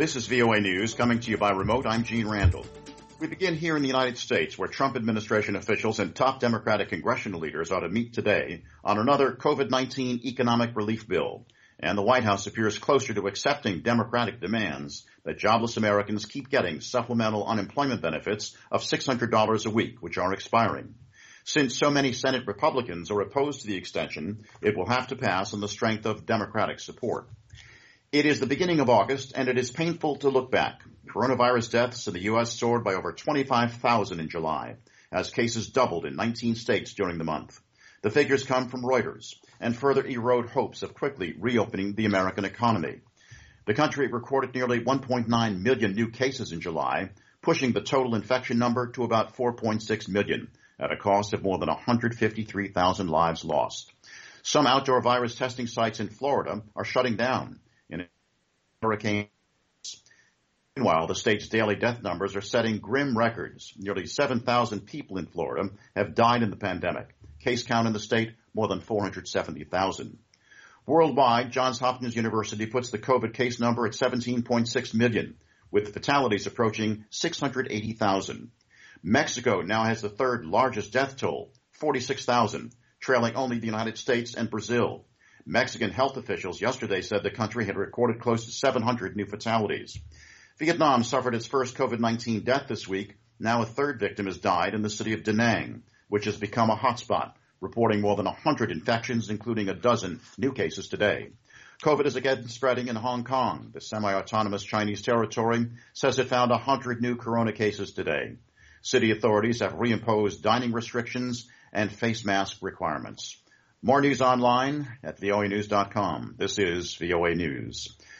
This is VOA News coming to you by remote. I'm Gene Randall. We begin here in the United States, where Trump administration officials and top Democratic congressional leaders ought to meet today on another COVID-19 economic relief bill. And the White House appears closer to accepting Democratic demands that jobless Americans keep getting supplemental unemployment benefits of $600 a week, which are expiring. Since so many Senate Republicans are opposed to the extension, it will have to pass on the strength of Democratic support. It is the beginning of August, and it is painful to look back. Coronavirus deaths in the U.S. soared by over 25,000 in July, as cases doubled in 19 states during the month. The figures come from Reuters and further erode hopes of quickly reopening the American economy. The country recorded nearly 1.9 million new cases in July, pushing the total infection number to about 4.6 million, at a cost of more than 153,000 lives lost. Some outdoor virus testing sites in Florida are shutting down in hurricane. Meanwhile, the state's daily death numbers are setting grim records. Nearly 7,000 people in Florida have died in the pandemic. Case count in the state, more than 470,000. Worldwide, Johns Hopkins University puts the COVID case number at 17.6 million, with fatalities approaching 680,000. Mexico now has the third largest death toll, 46,000, trailing only the United States and Brazil. Mexican health officials yesterday said the country had recorded close to 700 new fatalities. Vietnam suffered its first COVID-19 death this week. Now a third victim has died in the city of Da Nang, which has become a hotspot, reporting more than 100 infections, including a dozen new cases today. COVID is again spreading in Hong Kong. The semi-autonomous Chinese territory says it found 100 new corona cases today. City authorities have reimposed dining restrictions and face mask requirements. More news online at voanews.com. This is VOA News.